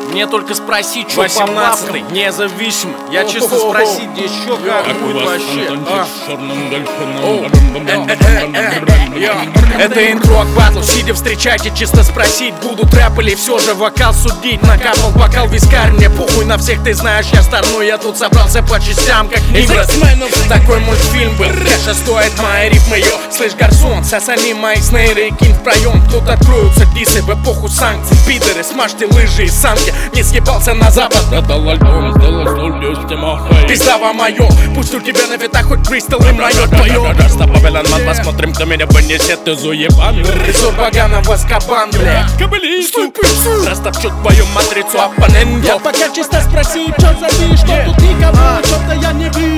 Мне только спросить, что 18-й, независимо. Я чисто спросить, где еще как будет вообще. Это интро к батлу, сидя встречайте, чисто спросить. Будут рэп или все же вокал судить. Накапал бокал вискарь, мне похуй на всех, ты знаешь, я старну. Я тут собрался по частям, как Нибрас. Такой мультфильм был, кэша стоит мои рифмы, йо. Слышь, гарсон, сосани мои снейры и кинь в проем. Тут откроются дисы в эпоху санкций. Пидоры, смажьте лыжи и санки. Не съебался на запад, продал альбом, сделал пизда вам моё, пусть у тебя на витах хоть кристалл и моё твоё. Павелянман, посмотрим, кто меня понесет из уебан. Резор Багана в Азкабан, бля. Кабалисту, растопчут твою матрицу оппонент. Я пока чисто спроси, чё забей, что тут никого, что-то я не вижу.